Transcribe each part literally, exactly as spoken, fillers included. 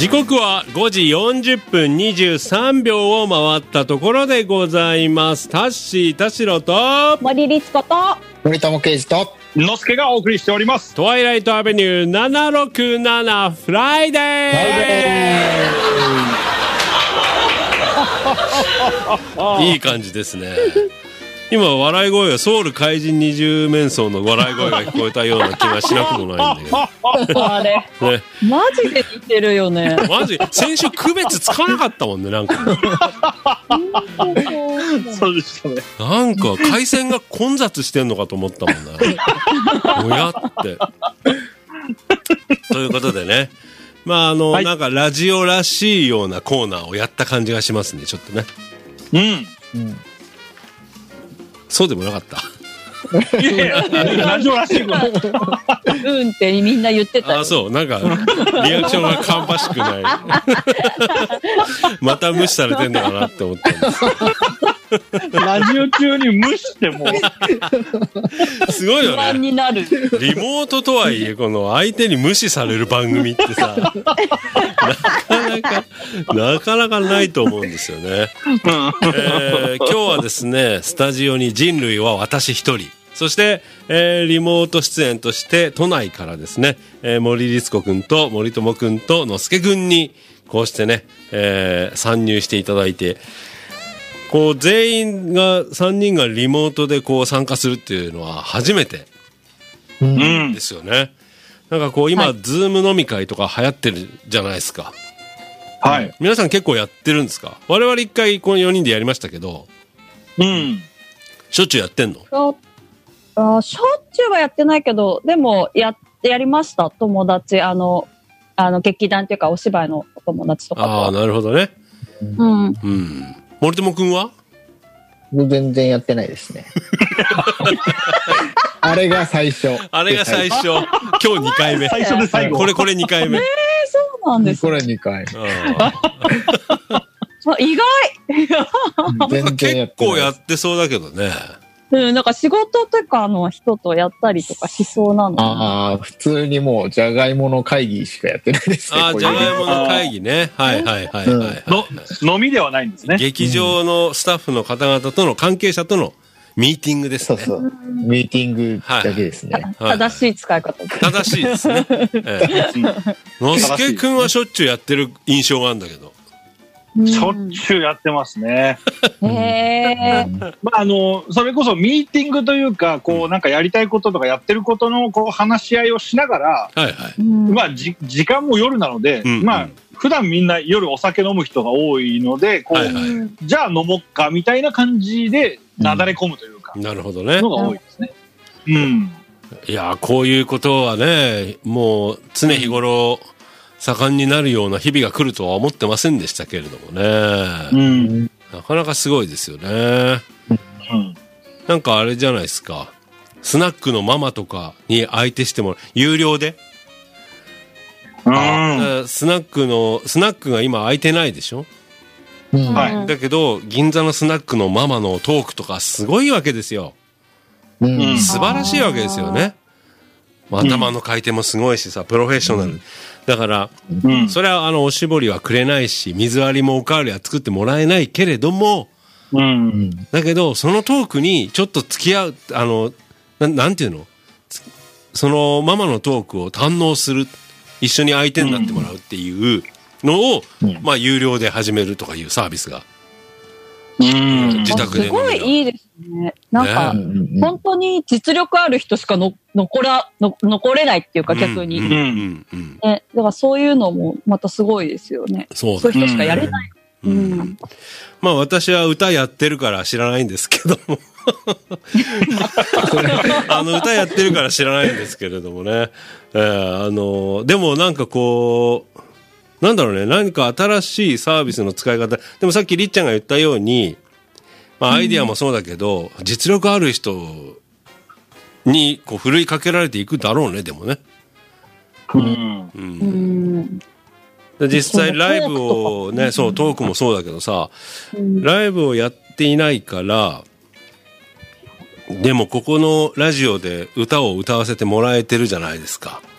時刻はごじよんじゅっぷんにじゅうさんびょうを回ったところでございます。タッシー田代と森律子と森友圭司とのすけがお送りしております。 トワイライトアベニューななろくななフライデーいい感じですね。今笑い声がソウル怪人二十面相の笑い声が聞こえたような気がしなくもないんだけどあれ、ね、マジで似てるよね。マジ先週区別つかなかったもんね。なんかそうでしたね。 なんか回線が混雑してんのかと思ったもんな。おやってということでね、まああの、はい、なんかラジオらしいようなコーナーをやった感じがしますね。ちょっとね。 うん、うん、 そうでもなかった。 いやいやラジオらしいことうんってみんな言ってたよ。 あ、そう、なんかリアクションが芳しくないまた無視されてんのかなって思ったんですラジオ中に無視してもすごいよね。 不安になる。 リモートとはいえこの相手に無視される番組ってさなかなかなかなかないと思うんですよね、えー、今日はですねスタジオに人類は私一人、そして、えー、リモート出演として都内からですね、えー、森律子くんと森友くんとのすけくんにこうしてね、えー、参入していただいて、こう全員がさんにんがリモートでこう参加するっていうのは初めてですよね、うん、なんかこう今、はい、ズーム飲み会とか流行ってるじゃないですか。 はい、 皆さん結構やってるんですか？我々一回このよにんでやりましたけど、 うん、 しょっちゅうやってんの？ あ、しょっちゅうはやってないけど、でもややりました。友達、あのあの劇団っていうかお芝居のお友達とかと。 ああ、なるほどね。 うん、うんうん森友くんは？ 全然やってないですねあれが最初あれが最初今日にかいめ最初で最後これこれにかいめ。 えー、そうなんです、 ね、これにかい意外全然やってない。 結構やってそうだけどね。 うん、なんか仕事とかの人とやったりとかしそうなの。 ああ、普通にもうじゃがいもの会議しかやってないですね。 ああ、じゃがいもの会議ね。はいはいはいはい、はい、 うん、の飲みではないんですね。 劇場のスタッフの方々との関係者とのミーティングですね。 そうそう。ミーティングだけですね。 はいはい、正しい使い方。 正しいですね。ええ、のすけくんはしょっちゅうやってる印象があるんだけど。 しょっちゅうやってますね。 へー。 まああのそれこそミーティングというか、こうなんかやりたいこととかやってることのこう話し合いをしながら、 はいはい、 まあじ時間も夜なので、うんうん、まあ普段みんな夜お酒飲む人が多いので、こう、はいはい、じゃあ飲もっかみたいな感じでなだれ込むというか、 うん、なるほどね。 のが多いですね。うん。 いやこういうことはね、もう常日頃。うん盛んになるような日々が来るとは思ってませんでしたけれどもね、うん、なかなかすごいですよね、うん、なんかあれじゃないですか、スナックのママとかに相手しても有料で、うん、スナックのスナックが今空いてないでしょ、うん、はい、だけど銀座のスナックのママのトークとかすごいわけですよ、うん、素晴らしいわけですよね、頭の回転もすごいしさ、プロフェッショナル、うん、だから、うん、それはあのおしぼりはくれないし水割りもおかわりは作ってもらえないけれども、うん、だけどそのトークにちょっと付き合う、あの な, なんていうのそのママのトークを堪能する、一緒に相手になってもらうっていうのを、うん、まあ有料で始めるとかいうサービスが、うん、自宅で。 すごいいいですね。なんか、ね、本当に実力ある人しかの残らの残れないっていうか、逆に、うんうんうんね、だからそういうのもまたすごいですよね。そう、そういう人しかやれない、うんうん、 まあ私は歌やってるから知らないんですけどもあの歌やってるから知らないんですけれどもね、えー、あのでもなんかこうなんだろうね、何か新しいサービスの使い方でもさっきりっちゃんが言ったように、まあ、アイディアもそうだけど、うん、実力ある人にこうふるいかけられていくだろうね。でもね、うんうんうん、実際ライブをね、そうトークもそうだけどさ、うん、ライブをやっていないからでもここのラジオで歌を歌わせてもらえてるじゃないですか。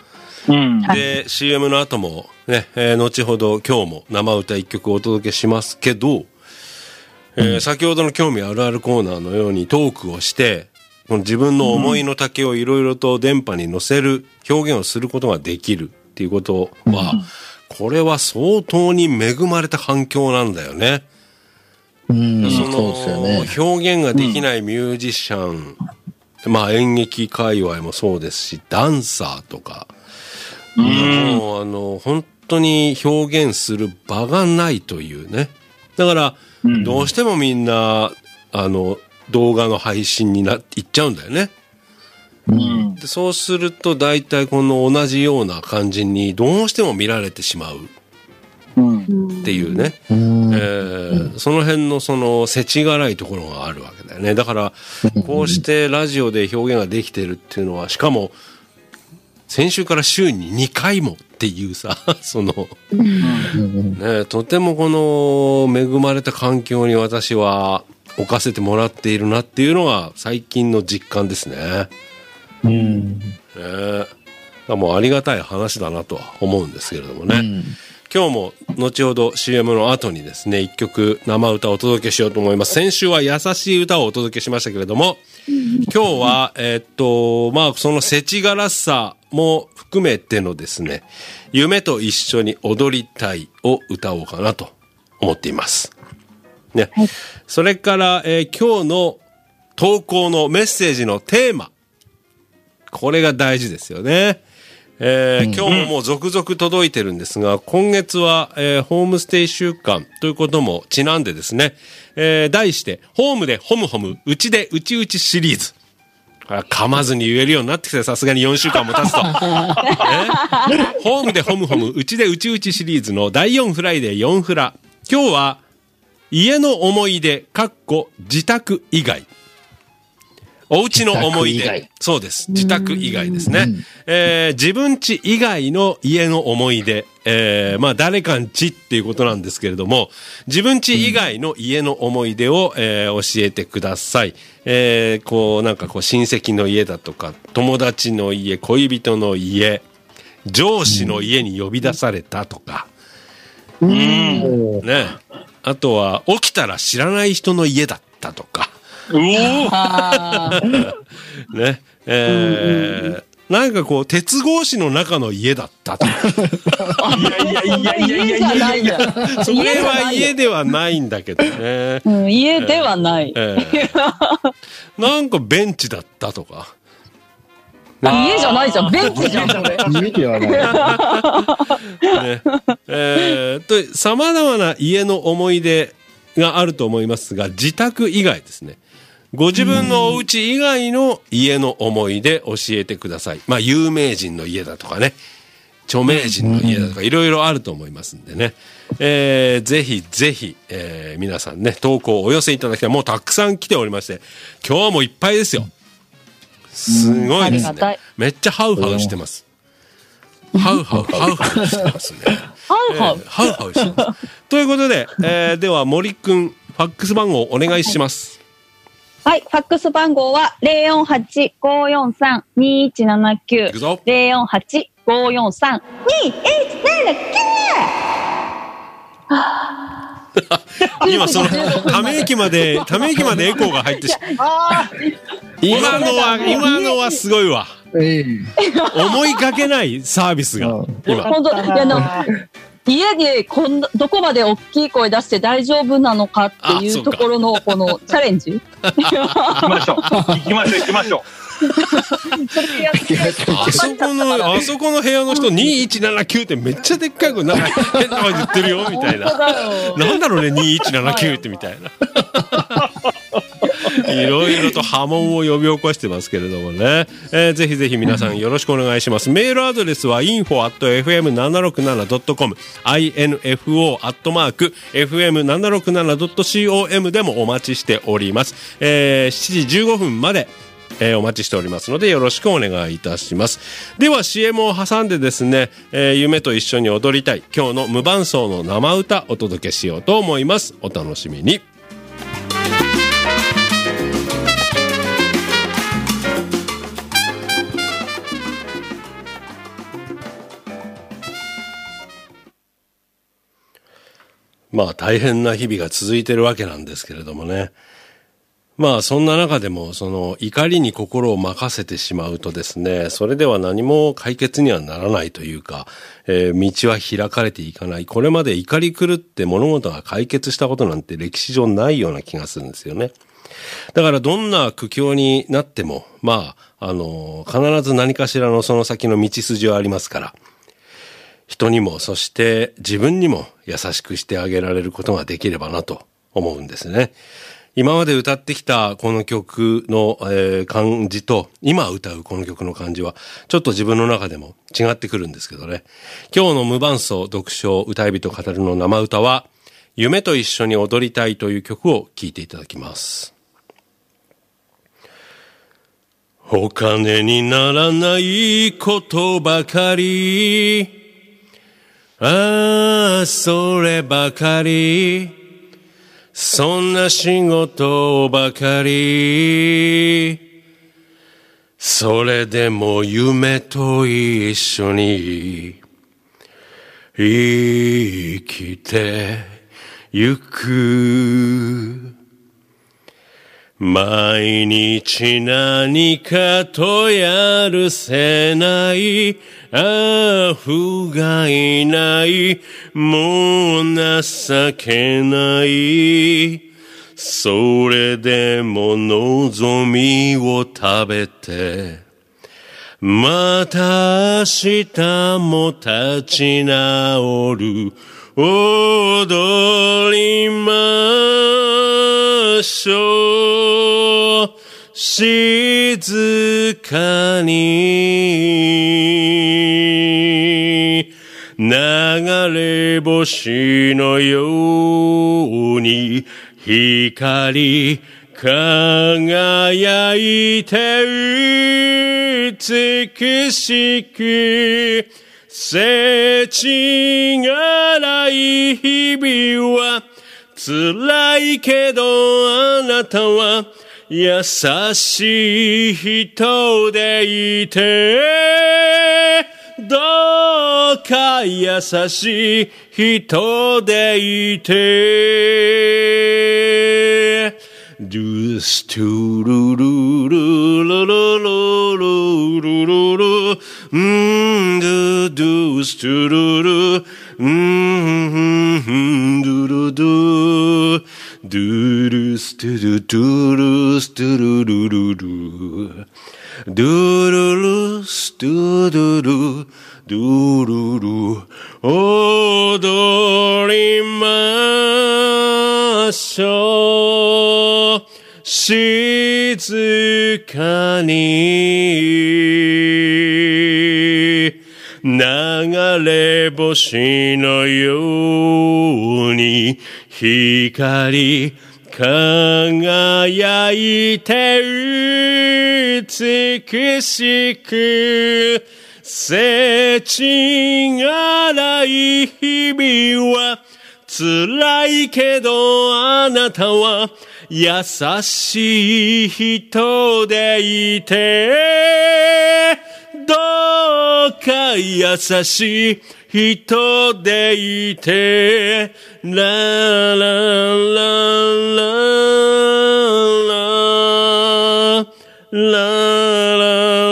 うん、で シーエム の後もね、えー、後ほど今日も生歌一曲お届けしますけど、えーうん、先ほどの興味あるあるコーナーのようにトークをしてこの自分の思いの丈をいろいろと電波に乗せる表現をすることができるっていうことは、うん、これは相当に恵まれた環境なんだよね。うん、そのそうですよね、表現ができないミュージシャン、うん、まあ演劇界隈もそうですしダンサーとか、うん、もうあの本当に表現する場がないというね。だからどうしてもみんなあの動画の配信になっていっちゃうんだよね。うん、でそうすると大体この同じような感じにどうしても見られてしまうっていうね、うんえー、その辺のその世知辛いところがあるわけだよね。だからこうしてラジオで表現ができてるっていうのはしかも先週から週ににかいもっていうさその、ね、とてもこの恵まれた環境に私は置かせてもらっているなっていうのが最近の実感ですね。うん、ね、もうありがたい話だなとは思うんですけれどもね、うん、今日も後ほど シーエム の後にですねいっきょく生歌をお届けしようと思います。先週は優しい歌をお届けしましたけれども今日はえー、っとまあその世知辛さも含めてのですね夢と一緒に踊りたいを歌おうかなと思っていますね、はい、それから、えー、今日の投稿のメッセージのテーマこれが大事ですよね、えーうん、今日ももう続々届いてるんですが今月は、えー、ホームステイ週間ということもちなんでですね、えー、題してホームでホムホムうちでうちうちシリーズ噛まずに言えるようになってきてさすがによんしゅうかんも経つと、ね、ホームでホムホムうちでうちうちシリーズのだいよんフライデーよんフラ今日は家の思い出かっこ自宅以外お家の思い出そうです自宅以外ですね、えー、自分家以外の家の思い出、えー、まあ誰かん家っていうことなんですけれども自分家以外の家の思い出を、えー、教えてください、えー、こうなんかこう親戚の家だとか友達の家恋人の家上司の家に呼び出されたとか、うん、ね、あとは起きたら知らない人の家だったとかうおね、えー、なんかこう鉄格子の中の家だったといやいやいやいやいやいやいやそれは家ではないんだけどね、 うん、家ではない、 えーえー、なんかベンチだったとか家じゃないじゃんベンチじゃんそれ家ではない、 ねえー、と様々な家の思い出があると思いますが自宅以外ですねご自分のお家以外の家の思い出教えてください。まあ有名人の家だとかね著名人の家だとかいろいろあると思いますんでね、えー、ぜひぜひ、えー、皆さんね投稿をお寄せいただきたい。もうたくさん来ておりまして今日もいっぱいですよ。すごいですね。めっちゃハウハウしてます。ハウハウハウハウしてますね。 ハウハウ、えー、 ハウハウしてます。ということで、えー、では森くんファックス番号お願いします。 はい、ファックス番号は ゼロよんはち ごよんさん にいちななきゅう ゼロよんはち ごよんさん にいちななきゅう 今そのため息までため息までエコーが入ってし今のは今のはすごいわ。思いがけないサービスが今本当いやの家でこんどこまで大きい声出して大丈夫なのかっていうところのこのチャレンジ行きましょう行きましょう行きましょうあそこのあそこの部屋の人にいちななきゅうってめっちゃでっかい声なんか変な声言ってるよみたいななんだろうねにいちななきゅうってみたいないろいろと波紋を呼び起こしてますけれどもね、えー、ぜひぜひ皆さんよろしくお願いします。メールアドレスは インフォ アット エフエムななろくなな ドット コム インフォ アットマーク エフエムななろくなな ドット コム でもお待ちしております。えー、しちじじゅうごふんまでえー、お待ちしておりますのでよろしくお願いいたします。では シーエム を挟んでですね、えー、夢と一緒に踊りたい今日の無伴奏の生歌お届けしようと思います。お楽しみに。 まあ大変な日々が続いてるわけなんですけれどもね。まあそんな中でもその怒りに心を任せてしまうとですね、それでは何も解決にはならないというか、えー、道は開かれていかない。これまで怒り狂って物事が解決したことなんて歴史上ないような気がするんですよね。だからどんな苦境になっても、まあ、あの、必ず何かしらのその先の道筋はありますから、人にもそして自分にも優しくしてあげられることができればなと思うんですね。今まで歌ってきたこの曲の、えー、感じと今歌うこの曲の感じはちょっと自分の中でも違ってくるんですけどね。今日の無伴奏読書歌い人語るの生歌は夢と一緒に踊りたいという曲を聴いていただきます。お金にならないことばかり、ああ、そればかり、そんな仕事ばかり、それでも夢と一緒に生きてゆく。毎日何かとやるせない、ああ、不甲斐ない、もう情けない。それでも望みを食べて、また明日も立ち直る。踊りましょう。静かに流れ星のように光輝いて美しく、せちがない日々は辛いけど、あなたは優しい人でいて、どうか優しい人でいて。ドゥストゥルルルルルルルルルうんドゥドゥストゥルルうんドゥルドゥドゥルストゥルドゥルストゥルルルルドゥルルストゥルルドゥルル踊りましょう。静かに流れ星のように光輝いて美しく、せちがない日々は辛いけど、あなたは優しい人でいて、どうか優しい人でいて、ラララララララ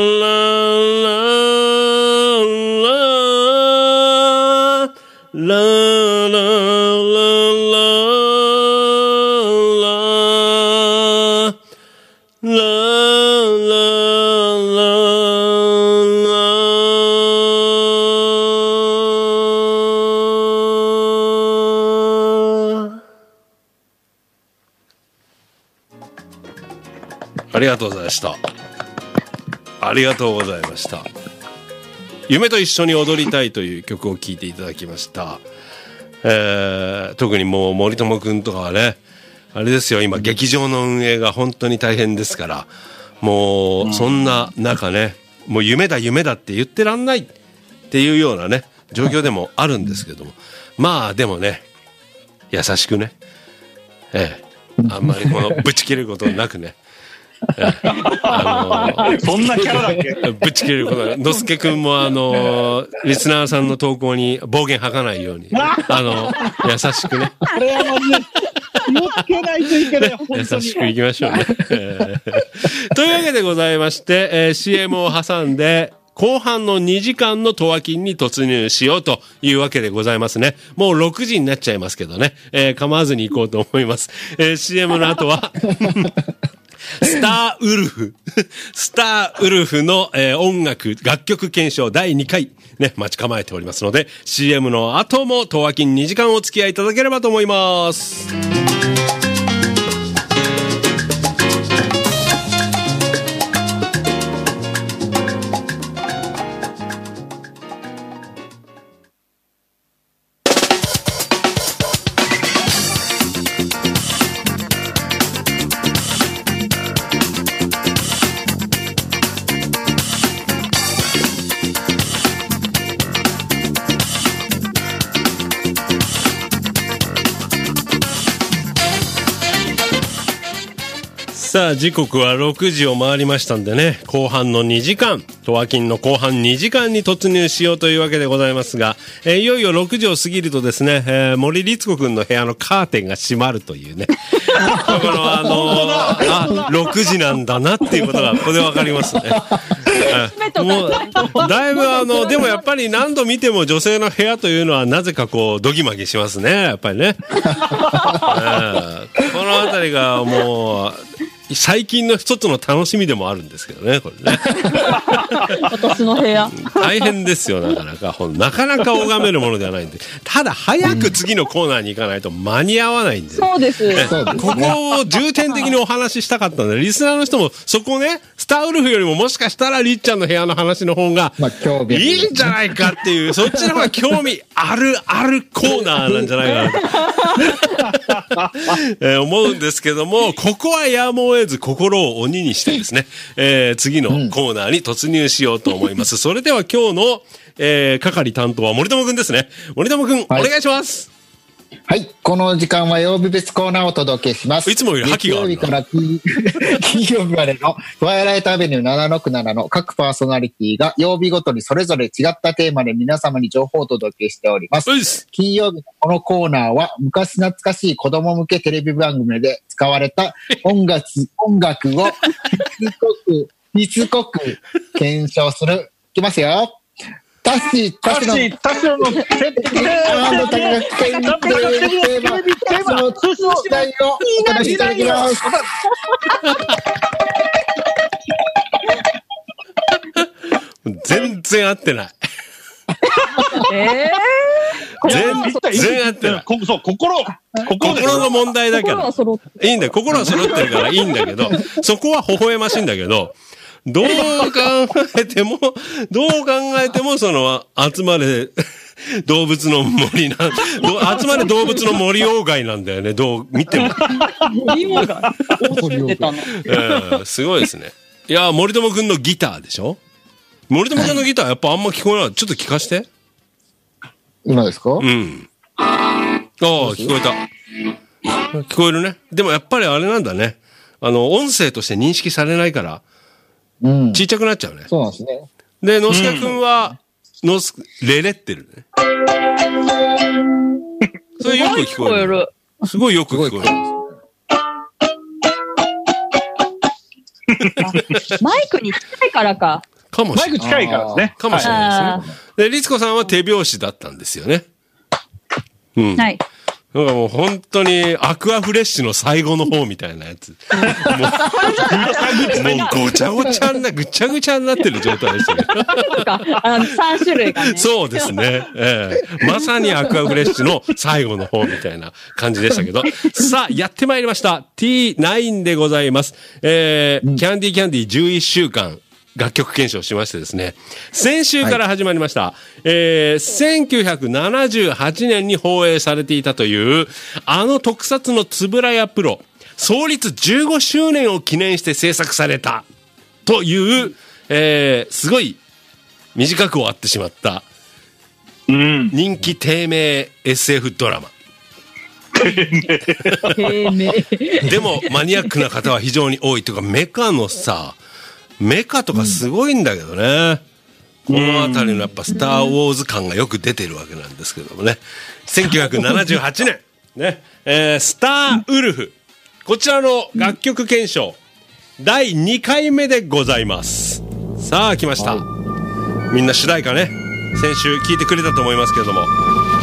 ありがとうございました。ありがとうございました。夢と一緒に踊りたいという曲を聴いていただきました。えー、特にもう森友くんとかはね、あれですよ、今劇場の運営が本当に大変ですから、もうそんな中ね、もう夢だ夢だって言ってらんないっていうようなね状況でもあるんですけども、まあでもね、優しくね、ええ、あんまりこのぶち切れることなくね、 あのー、そんなキャラだっけぶち切れることが、のすけくんもあのー、リスナーさんの投稿に暴言吐かないように、あのー、優しくね。 これはマジで、気をつけないといけない、本当に。 優しくいきましょうね。というわけでございまして、えー、シーエム を挟んで、後半のにじかんのとわ金に突入しようというわけでございますね。もうろくじになっちゃいますけどね。えー、構わずに行こうと思います。えー、シーエム の後は、スターウルフ。スターウルフの、えー、音楽、楽曲検証だいにかい、ね、待ち構えておりますので、シーエム の後もとわ金にじかんお付き合いいただければと思います。さあ時刻はろくじを回りましたんでね、後半のにじかん、とわ金の後半にじかんに突入しようというわけでございますが、えー、いよいよろくじを過ぎるとですね、えー、森律子くんの部屋のカーテンが閉まるというね、このあのー、あ、ろくじなんだなっていうことがここでわかりますね。もうだいぶあのでもやっぱり何度見ても女性の部屋というのはなぜかこうドギマギしますね、やっぱりね。えー、このあたりがもう最近の一つの楽しみでもあるんですけどね、これね。 私の部屋。 大変ですよ、なかなか。なかなか拝めるものではないんで。ただ、早く次のコーナーに行かないと間に合わないんで。 そうです。 ここを重点的にお話ししたかったんで、リスナーの人もそこね、スターウルフよりももしかしたらりっちゃんの部屋の話の方が、いいんじゃないかっていう、そっちの方が興味ある、あるコーナーなんじゃないかなと、えー、思うんですけども、ここはやむを得ず心を鬼にしてですね、えー、次のコーナーに突入しようと思います。うん、それでは今日の、えー、係担当は森友くんですね。森友くん、はい、お願いします。 はい。この時間は曜日別コーナーをお届けします。 いつもより覇気があるな。 月曜日から金曜日までのトワイライトアベニューななろくななの各パーソナリティが曜日ごとにそれぞれ違ったテーマで皆様に情報をお届けしております。金曜日のこのコーナーは昔懐かしい子供向けテレビ番組で使われた音楽、音楽をしつこく、しつこく検証する。いきますよ。タッシー、タッシーの、タッシーの、テーマ、テーマ、の通信題をお話しいただきます。 全然合ってない。 えー、全然合ってない。 こそう、心、 心の問題だから。いいんだよ。心は揃ってるからいいんだけど、そこは微笑ましいんだけど、どう考えても、どう考えても、その、集まれ、動物の森な、集まれ動物の森鴎外なんだよね、どう見ても。 森鴎外教えてたの。 えー、すごいですね。いや、森友くんのギターでしょ？森友くんのギターやっぱあんま聞こえない。ちょっと聞かして。 今ですか？ うん。ああ、聞こえた。聞こえるね。でもやっぱりあれなんだね。あの、音声として認識されないから、うん、ちっちゃくなっちゃうね。 そうなんですね。 で、のすけくんは、のす、レレってるね。それよく聞こえる。すごいよく聞こえる。 マイクに近いからか。 かもしれない。 マイク近いからですね。 かもしれないですね。で、律子さんは手拍子だったんですよね。うん。 はい。 なんかもう本当にアクアフレッシュの最後の方みたいなやつ。もう、もうごちゃごちゃな、ぐちゃぐちゃになってる状態でしたね。 そうか、あのさん種類がね。 そうですね。ええ、まさにアクアフレッシュの最後の方みたいな感じでしたけど。さあ、やってまいりました。ティーナイン でございます。えー、キャンディーキャンディーじゅういっしゅうかん。楽曲検証しましてですね、先週から始まりました、はい、えー、せんきゅうひゃくななじゅうはちねんに放映されていたという、あの特撮のつぶらやプロ、創立じゅうごしゅうねんを記念して制作された、という、えー、すごい短く終わってしまった、うん、人気低迷 エスエフ ドラマ。 でもマニアックな方は非常に多いというか、メカのさ、メカとかすごいんだけどね、うん、このあたりのやっぱスター・ウォーズ感がよく出てるわけなんですけどもね。せんきゅうひゃくななじゅうはちねんね、えー、スター・ウルフ、こちらの楽曲検証だいにかいめでございます。さあ来ました、はい、みんな主題歌ね、先週聞いてくれたと思いますけれども、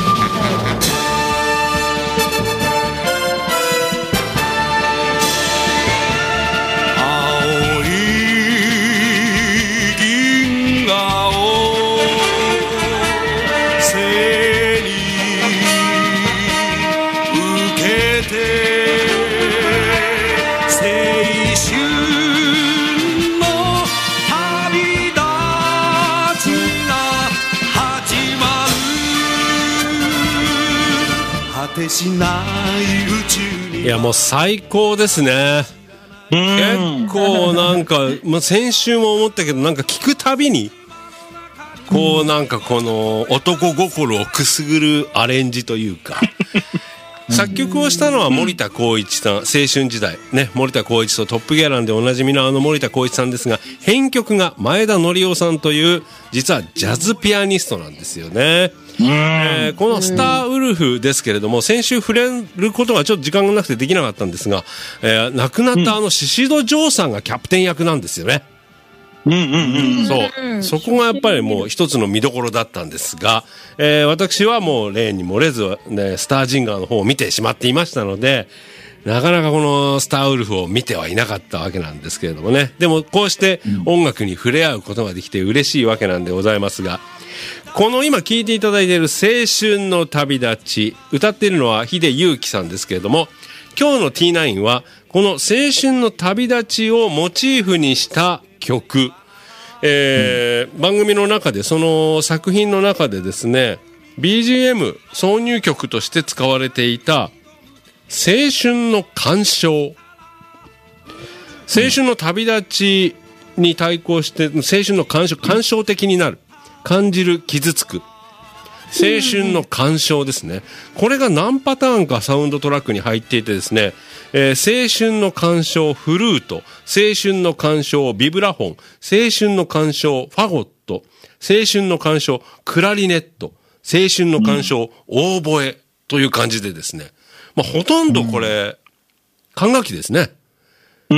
いやもう最高ですね。結構なんか、まあ、先週も思ったけど、なんか聞くたびにこうなんかこの男心をくすぐるアレンジというか作曲をしたのは森田光一さん、青春時代ね、森田光一とトップギャランでおなじみのあの森田光一さんですが、編曲が前田紀夫さんという実はジャズピアニストなんですよね。えー、このスターウルフですけれども、先週触れることがちょっと時間がなくてできなかったんですが、えー、亡くなったあの宍戸錠さんがキャプテン役なんですよね。うんうんうん、そう、そこがやっぱりもう一つの見どころだったんですが、えー、私はもう例に漏れず、ね、スタージンガーの方を見てしまっていましたので、なかなかこのスターウルフを見てはいなかったわけなんですけれどもね。でもこうして音楽に触れ合うことができて嬉しいわけなんでございますが、この今聴いていただいている青春の旅立ち、歌っているのは秀祐希さんですけれども、今日の ティーナイン はこの青春の旅立ちをモチーフにした曲、えーうん、番組の中でその作品の中でですね ビージーエム 挿入曲として使われていた青春の感傷、青春の旅立ちに対抗して青春の感傷、感傷的になる、感じる、傷つく、青春の感傷ですね。これが何パターンかサウンドトラックに入っていてですね、えー、青春の感傷フルート、青春の感傷ビブラフォン、青春の感傷ファゴット、青春の感傷クラリネット、青春の感傷、うん、オーボエという感じでですね、まあ、ほとんどこれ、うん、管楽器ですね。うん、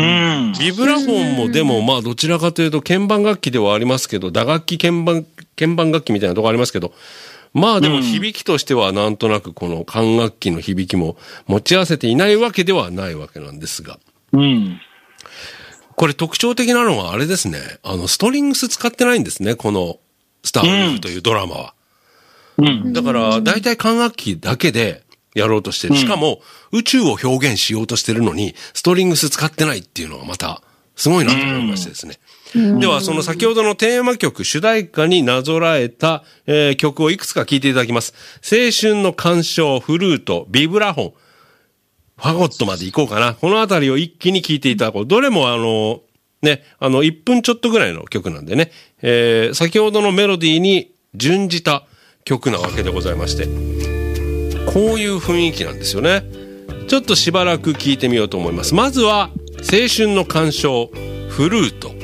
ビブラフォンもでもまあどちらかというと鍵盤楽器ではありますけど、打楽器鍵盤鍵盤楽器みたいなところありますけど、まあでも響きとしてはなんとなくこの管楽器の響きも持ち合わせていないわけではないわけなんですが、うん、これ特徴的なのはあれですね、あのストリングス使ってないんですね、このスターウルフというドラマは、うん、だから大体管楽器だけでやろうとしてる、しかも宇宙を表現しようとしてるのにストリングス使ってないっていうのがまたすごいなと思いましてですね、うん、ではその先ほどのテーマ曲主題歌になぞらえた、えー、曲をいくつか聴いていただきます。青春の感傷フルートビブラフォンファゴットまで行こうかな。このあたりを一気に聴いていただこう。どれもあのね、あのいっぷんちょっとぐらいの曲なんでね、えー、先ほどのメロディーに準じた曲なわけでございまして、こういう雰囲気なんですよね。ちょっとしばらく聴いてみようと思います。まずは青春の感傷フルート。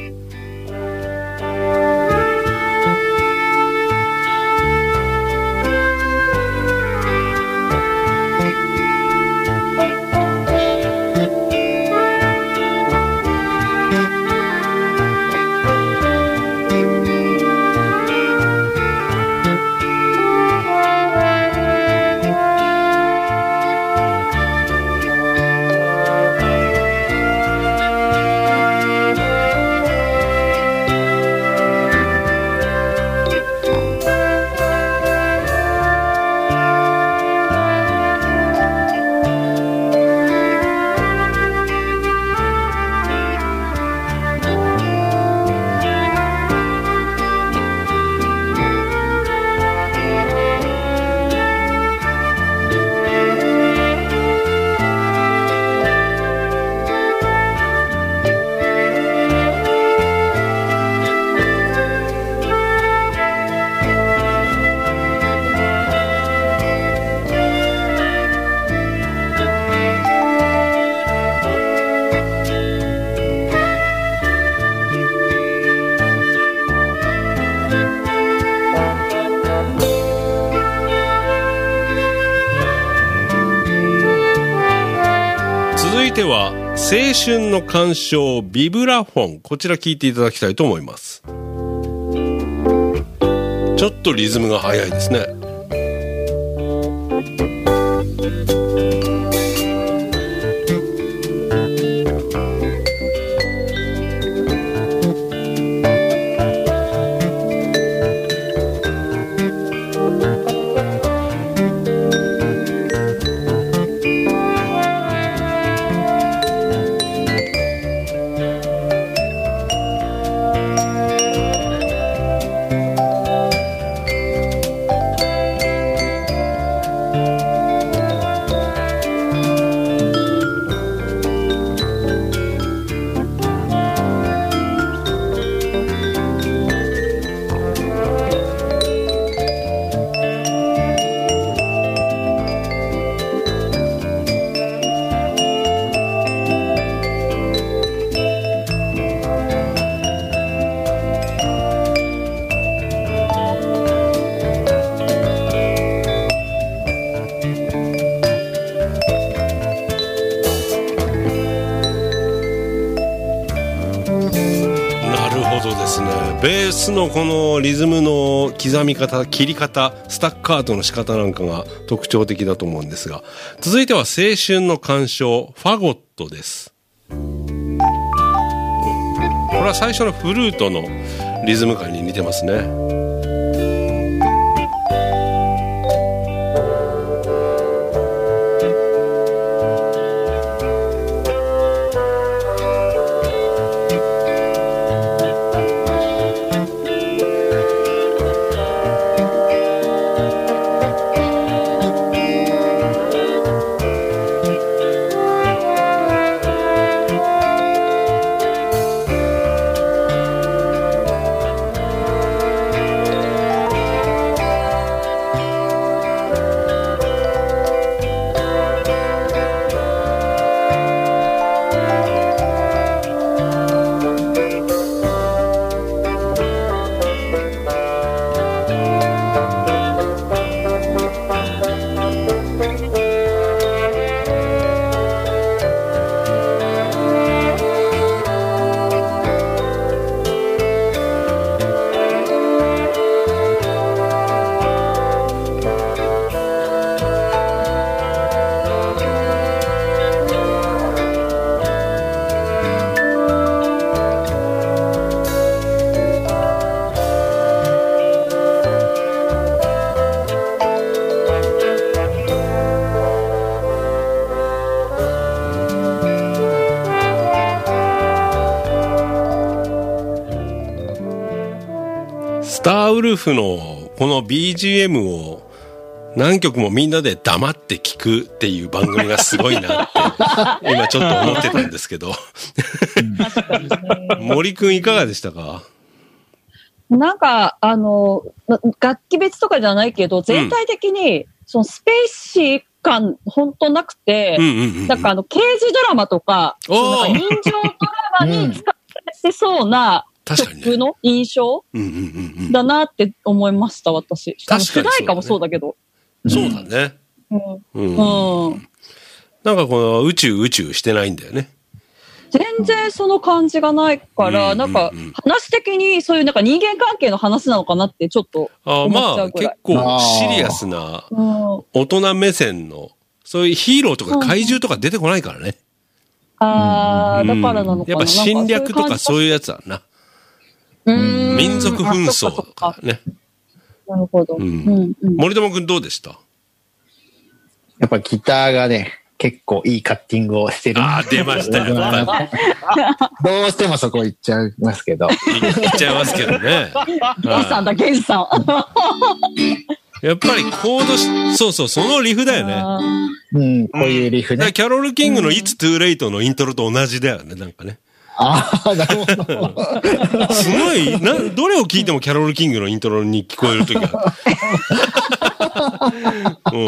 ては青春の鑑賞ビブラフォン、こちら聞いていただきたいと思います。ちょっとリズムが速いですね。ベースのこのリズムの刻み方、切り方、スタッカートの仕方なんかが特徴的だと思うんですが、続いては青春の鑑賞ファゴットです。これは最初のフルートのリズム感に似てますね。スターウルフのこの ビージーエム を何曲もみんなで黙って聞くっていう番組がすごいなって今ちょっと思ってたんですけど森くんいかがでしたか？ なんかあの楽器別とかじゃないけど全体的にそのスペーシー感本当なくて、うんうんうんうん、なんかあの刑事ドラマとか、なんか人情ドラマに使われてそうな曲の印象だなって思いました、私。確かに主題歌もそうだけど。 そうだね。うんうんうん、なんかこの宇宙宇宙してないんだよね。 全然その感じがないから、うんうんうん、なんか話的にそういうなんか人間関係の話なのかなってちょっと思っちゃうぐらい。 あ、まあ結構シリアスな大人目線のそういうヒーローとか怪獣とか出てこないからね。 うん、ああ、だからなのかな。 やっぱ侵略とかそういうやつだな。うん民族紛争とかね。 なるほど。うんうんうん、森友くんどうでした？ やっぱギターがね、結構いいカッティングをしてる。 ああ、出ましたよ。 どうしてもそこ行っちゃいますけど。 行っちゃいますけどね。 ゲンさんだ、ゲンさん。 やっぱりコードし、そうそう、そのリフだよね。 うん、こういうリフね。 キャロル・キングの It's Too Late のイントロと同じだよね、なんかね。 ああ、なるほど。 すごい、な、どれを聞いてもキャロル・キングのイントロに聞こえるときが、うん。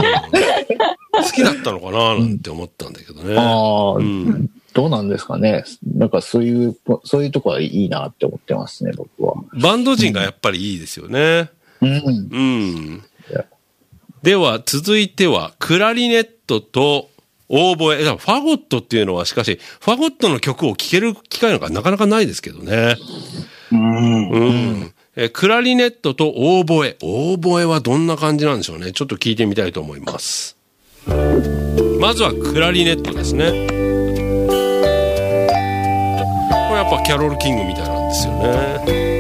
好きだったのかななんて思ったんだけどね。うん、 ああ、うん、どうなんですかね。なんかそういう、そういうとこはいいなって思ってますね、僕は。 バンド陣がやっぱりいいですよね。うん。うん。では、続いては、クラリネットとオーボエ。ファゴットっていうのはしかし、ファゴットの曲を聴ける機会なんかなかなかないですけどね。 うん。 うん。え、クラリネットとオーボエ。オーボエはどんな感じなんでしょうね。ちょっと聞いてみたいと思います。まずはクラリネットですね。これやっぱキャロル・キングみたいなんですよね。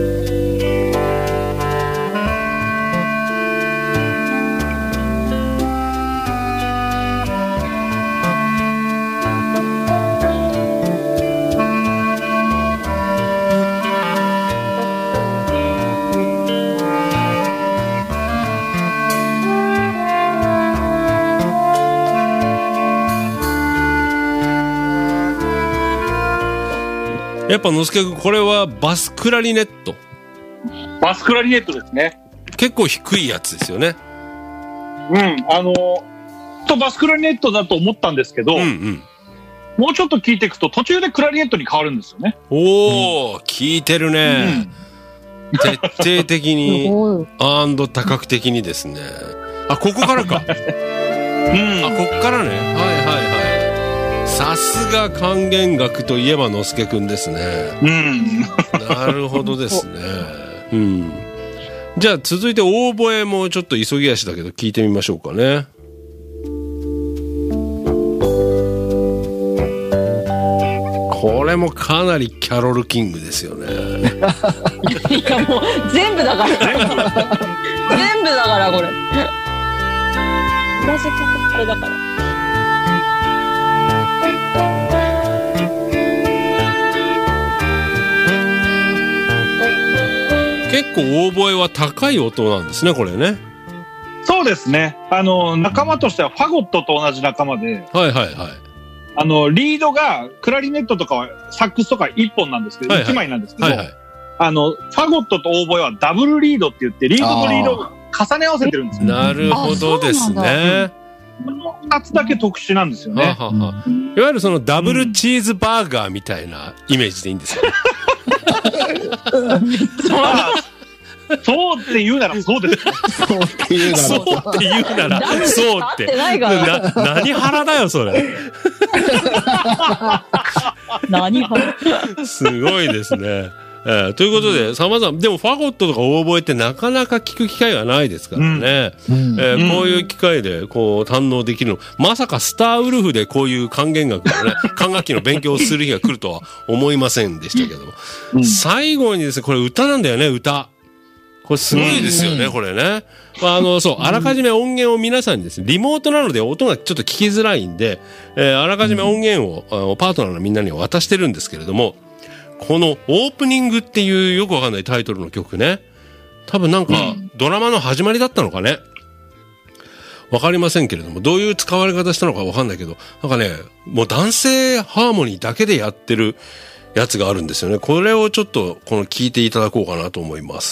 やっぱのすけくん、これはバスクラリネット。 バスクラリネットですね。 結構低いやつですよね。 うん、あのとバスクラリネットだと思ったんですけど、うんうん、もうちょっと聞いていくと途中でクラリネットに変わるんですよね。 おお、うん、聞いてるね。うん、徹底的にアンド多角的にですね。あ、ここからか。うん、あ、ここからね。はいはいはい。さすが還元学といえばのすけくんですね。 うん。 なるほどですね。うん。じゃあ続いてオーボエもちょっと急ぎ足だけど聞いてみましょうかね。これもかなりキャロル・キングですよね。 いやもう全部だから。全部だからこれ。同じ曲これだから。 結構オーボエは高い音なんですね、これね。 そうですね。あの仲間としてはファゴットと同じ仲間で、 はいはいはい。 あのリードがクラリネットとかはサックスとかいっぽんなんですけど、はいはい、いちまいなんですけど、はいはい、あのファゴットとオーボエはダブルリードって言ってリードとリードを重ね合わせてるんですよ。 なるほどですね。 このふたつだけ特殊なんですよね。 ははは。いわゆるそのダブルチーズバーガーみたいなイメージでいいんですよね。 そうって言うならそうです。 そうって言うならそうって言うならそうって。な、何腹だよそれ。 何腹。 すごいですね。えー、ということで、様々、でもファゴットとかオーボエってなかなか聞く機会がないですからね。うんえー、こういう機会でこう堪能できるの、まさかスターウルフでこういう還元学のね、管楽器の勉強をする日が来るとは思いませんでしたけども。うん、最後にですね、これ歌なんだよね、歌。これすごいですよね、うん、これね。まあ、あの、そう、あらかじめ音源を皆さんにですね、リモートなので音がちょっと聞きづらいんで、えー、あらかじめ音源を、あのパートナーのみんなには渡してるんですけれども、このオープニングっていうよくわかんないタイトルの曲ね。多分なんかドラマの始まりだったのかね。わかりませんけれども、どういう使われ方したのかわかんないけど、なんかね、もう男性ハーモニーだけでやってるやつがあるんですよね。これをちょっとこの聞いていただこうかなと思います。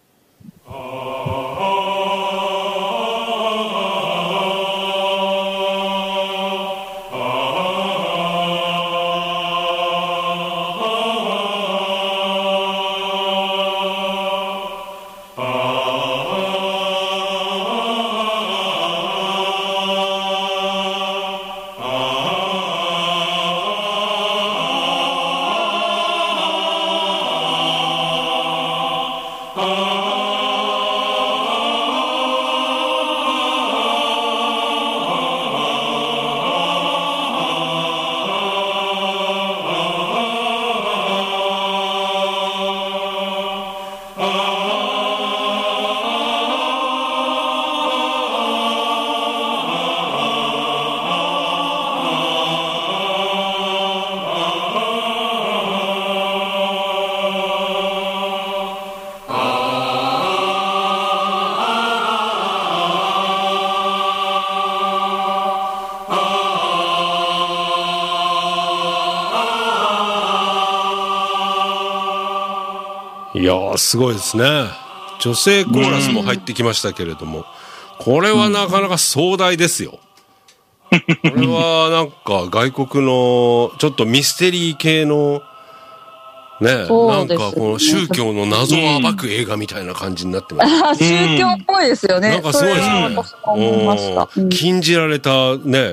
いやーすごいですね。女性コーラスも入ってきましたけれども、これはなかなか壮大ですよ。これはなんか外国のちょっとミステリー系のね、なんかこの宗教の謎を暴く映画みたいな感じになってます。 あ、宗教っぽいですよね。 なんかすごいですね。禁じられたね、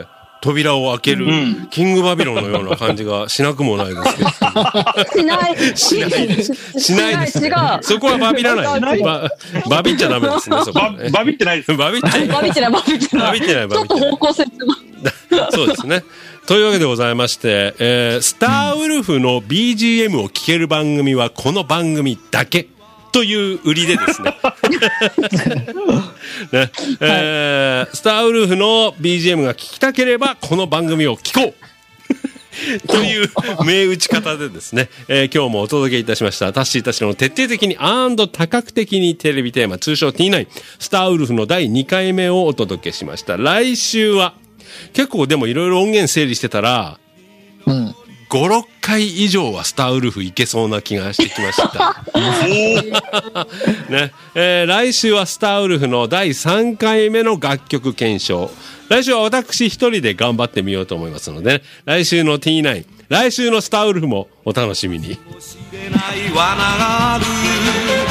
扉を開ける、うん、キングバビロンのような感じがしなくもないですけど。 しない。 しないです。しないです、ね。違う。そこはバビらない。バ, バビっちゃダメですね、そこは、ね。 バビってないです。 バビってない。 バビってない、バビってない。 バビってない、 ちょっと方向性そうですね。というわけでございまして、えー、スターウルフの ビージーエム を聴ける番組はこの番組だけという売りでですね。ねえー、スターウルフの ビージーエム が聴きたければこの番組を聴こうという銘打ち方でですね、えー、今日もお届けいたしましたタッシーたちの徹底的にアンド多角的にテレビテーマ通称 ティーナイン スターウルフのだいにかいめをお届けしました。来週は結構でもいろいろ音源整理してたら、うん、ご、ろっかい以上はスターウルフいけそうな気がしてきました。ねえー、来週はスターウルフのだいさんかいめの楽曲検証。来週は私一人で頑張ってみようと思いますので、ね、来週の ティーナイン、来週のスターウルフもお楽しみに。